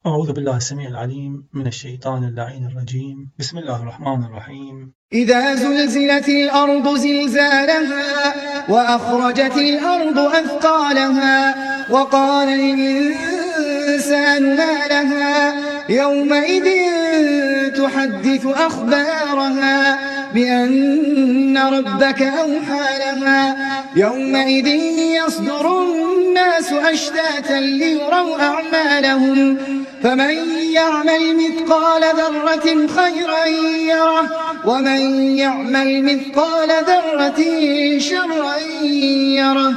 أعوذ بالله السميع العليم من الشيطان اللعين الرجيم. بسم الله الرحمن الرحيم. إذا زلزلت الأرض زلزالها وأخرجت الأرض أثقالها وقال الإنسان ما لها يومئذ تحدث أخبارها بأن ربك أوحى لها يومئذ يصدر الناس أشتاتا ليروا أعمالهم فمن يعمل مثقال ذرة خيرا يره ومن يعمل مثقال ذرة شرا يره.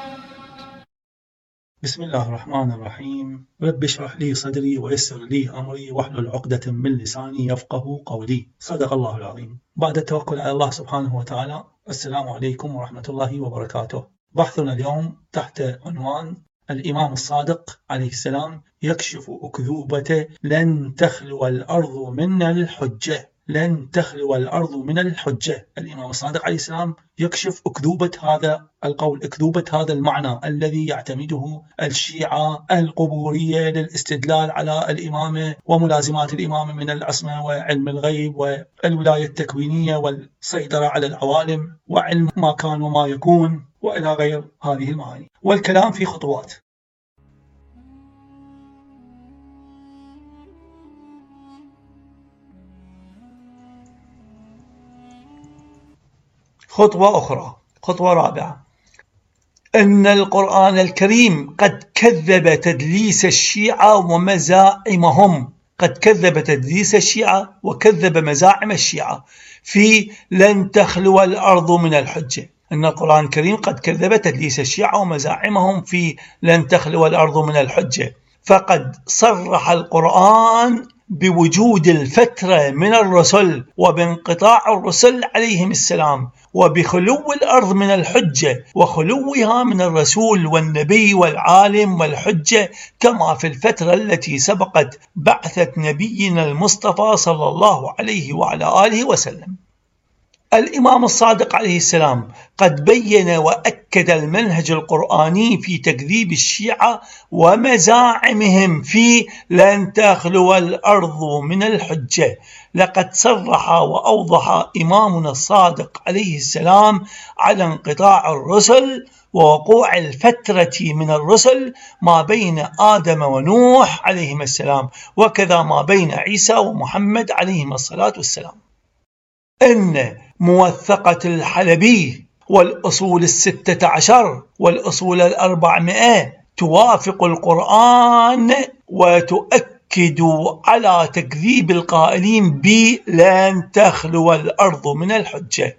بسم الله الرحمن الرحيم. رب اشرح لي صدري ويسر لي أمري واحلل عقدة من لساني يفقه قولي. صدق الله العظيم. بعد التوكل على الله سبحانه وتعالى، السلام عليكم ورحمة الله وبركاته. بحثنا اليوم تحت عنوان الإمام الصادق عليه السلام يكشف أكذوبة لن تخلو الأرض من الحجة. لن تخلو الأرض من الحجة. الإمام الصادق عليه السلام يكشف أكذوبة هذا القول، أكذوبة هذا المعنى الذي يعتمده الشيعة القبورية للاستدلال على الإمامة وملازمات الإمامة من العصمة وعلم الغيب والولاية التكوينية والسيطرة على العوالم وعلم ما كان وما يكون وإلى غير هذه المعاني، والكلام في خطوات. خطوة أخرى، خطوة رابعة، أن القرآن الكريم قد كذب تدليس الشيعة ومزاعمهم، قد كذب تدليس الشيعة وكذب مزاعم الشيعة في لن تخلو الأرض من الحجة. أن القرآن الكريم قد كذب تدليس الشيعة ومزاعمهم في لن تخلو الأرض من الحجة، فقد صرح القرآن بوجود الفترة من الرسل وبانقطاع الرسل عليهم السلام وبخلو الأرض من الحجة وخلوها من الرسول والنبي والعالم والحجة، كما في الفترة التي سبقت بعثة نبينا المصطفى صلى الله عليه وعلى آله وسلم. الإمام الصادق عليه السلام قد بين وأكد المنهج القرآني في تكذيب الشيعة ومزاعمهم في لن تخلو الأرض من الحجة. لقد صرح وأوضح إمامنا الصادق عليه السلام على انقطاع الرسل ووقوع الفترة من الرسل ما بين آدم ونوح عليهم السلام، وكذا ما بين عيسى ومحمد عليهم الصلاة والسلام. إن موثقة الحلبي والأصول 16 والأصول 400 توافق القرآن وتؤكد على تكذيب القائلين بلن تخلو الأرض من الحجة.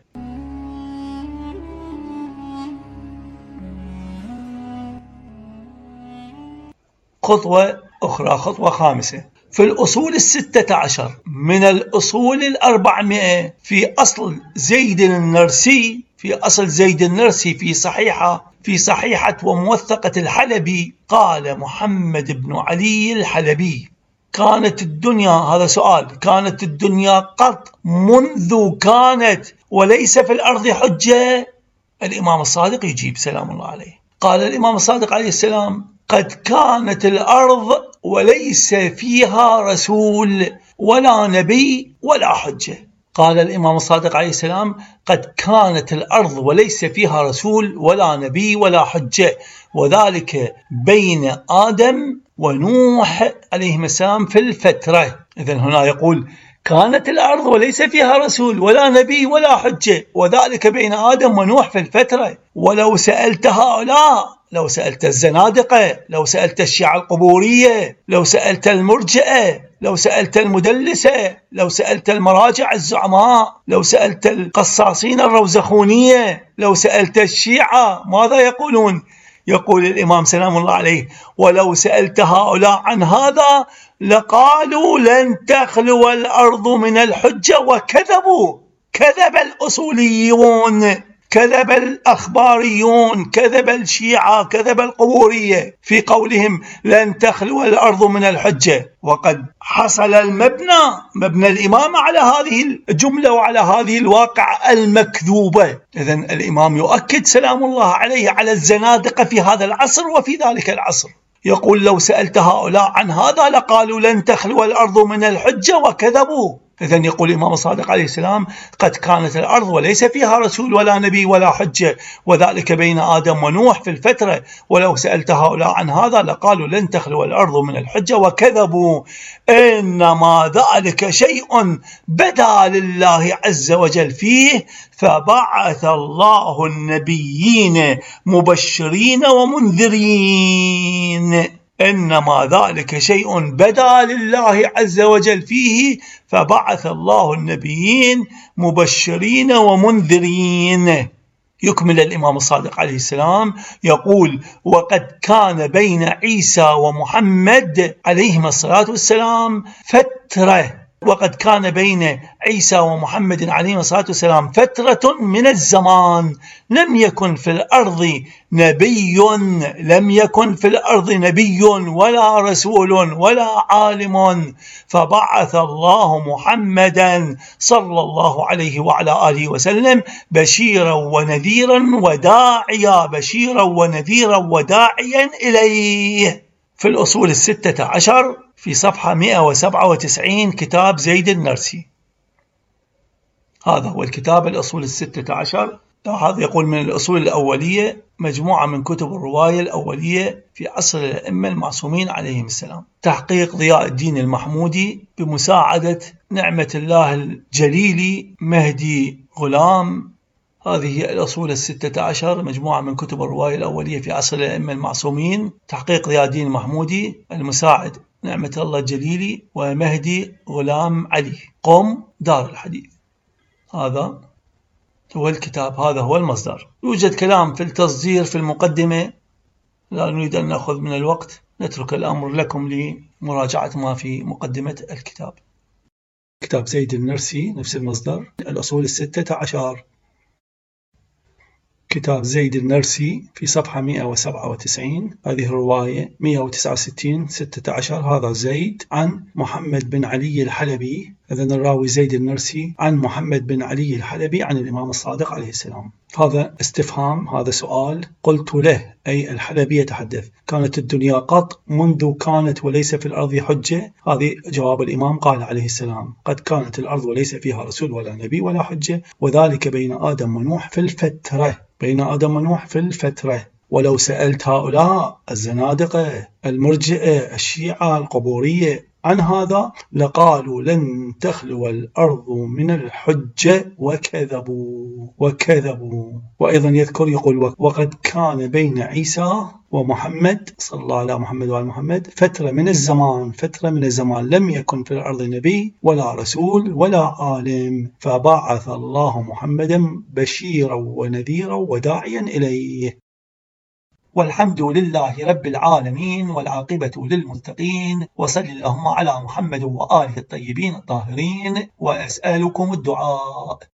خطوة أخرى، خطوة خامسة، في الأصول 16 من الأصول 400 في أصل زيد النرسي، في أصل زيد النرسي في صحيحة وموثقة الحلبي، قال محمد بن علي الحلبي: كانت الدنيا، هذا سؤال، كانت الدنيا قط منذ كانت وليس في الأرض حجة؟ الإمام الصادق يجيب سلام الله عليه، قال الإمام الصادق عليه السلام: قد كانت الأرض وليس فيها رسول ولا نبي ولا حجة. قال الإمام الصادق عليه السلام: قد كانت الأرض وليس فيها رسول ولا نبي ولا حجة، وذلك بين آدم ونوح عليهم السلام في الفترة. إذن هنا يقول كانت الأرض وليس فيها رسول ولا نبي ولا حجة، وذلك بين آدم ونوح في الفترة. ولو سألت هؤلاء، لو سألت الزنادقة، لو سألت الشيعة القبورية، لو سألت المرجئة، لو سألت المدلسة، لو سألت المراجع الزعماء، لو سألت القصاصين الروزخونية، لو سألت الشيعة، ماذا يقولون؟ يقول الإمام سلام الله عليه: ولو سألت هؤلاء عن هذا لقالوا لن تخلو الأرض من الحجة، وكذبوا. كذب الأصوليون، كذب الأخباريون، كذب الشيعة، كذب القبورية في قولهم لن تخلو الأرض من الحجة، وقد حصل مبنى الإمام على هذه الجملة وعلى هذه الواقع المكذوبة. إذن الإمام يؤكد سلام الله عليه على الزنادقة في هذا العصر وفي ذلك العصر، يقول لو سألت هؤلاء عن هذا لقالوا لن تخلو الأرض من الحجة وكذبوا. إذن يقول الإمام الصادق عليه السلام قد كانت الأرض وليس فيها رسول ولا نبي ولا حجة، وذلك بين آدم ونوح في الفترة، ولو سألت هؤلاء عن هذا لقالوا لن تخلو الأرض من الحجة وكذبوا. إنما ذلك شيء بدا لله عز وجل فيه، فبعث الله النبيين مبشرين ومنذرين. إنما ذلك شيء بدا لله عز وجل فيه، فبعث الله النبيين مبشرين ومنذرين. يكمل الإمام الصادق عليه السلام يقول: وقد كان بين عيسى ومحمد عليهما الصلاة والسلام فترة، وقد كان بين عيسى ومحمد عليهما الصلاة والسلام فترة من الزمان لم يكن في الأرض نبي ولا رسول ولا عالم، فبعث الله محمدا صلى الله عليه وعلى آله وسلم بشيرا ونذيرا وداعيا إليه. في الأصول 16 في صفحة 197 كتاب زيد النرسي. هذا هو الكتاب الأصول 16. هذا يقول من الأصول الأولية، مجموعة من كتب الرواية الأولية في عصر الأئمة المعصومين عليهم السلام، تحقيق ضياء الدين المحمودي بمساعدة نعمة الله الجليلي مهدي غلام. هذه هي الأصول 16، مجموعة من كتب الرواية الأولية في عصر الأئمة المعصومين، تحقيق ضياء الدين المحمودي، المساعد نعمة الله الجليلي، ومهدي غلام علي، قم دار الحديث. هذا هو الكتاب، هذا هو المصدر. يوجد كلام في التصدير في المقدمة، لا نريد أن نأخذ من الوقت، نترك الأمر لكم لمراجعة ما في مقدمة الكتاب. كتاب زيد النرسي نفس المصدر، الأصول 16. كتاب زيد النرسي في صفحة 197، هذه الرواية 169 16. هذا زيد عن محمد بن علي الحلبي، إذن الراوي زيد النرسي عن محمد بن علي الحلبي عن الإمام الصادق عليه السلام. هذا استفهام، هذا سؤال. قلت له أي الحلبي يتحدث: كانت الدنيا قط منذ كانت وليس في الأرض حجة؟ هذه جواب الإمام، قال عليه السلام: قد كانت الأرض وليس فيها رسول ولا نبي ولا حجة، وذلك بين آدم ونوح في الفترة. ولو سألت هؤلاء الزنادقة المرجئة الشيعة القبورية عن هذا لقالوا لن تخلو الأرض من الحجة وكذبوا. وأيضا يذكر يقول: وقد كان بين عيسى ومحمد صلى الله على محمد وعلى محمد فترة من الزمان لم يكن في الأرض نبي ولا رسول ولا عالم، فبعث الله محمدا بشيرا ونذيرا وداعيا إليه. والحمد لله رب العالمين، والعاقبة للمتقين، وصل اللهم على محمد وآله الطيبين الطاهرين، وأسألكم الدعاء.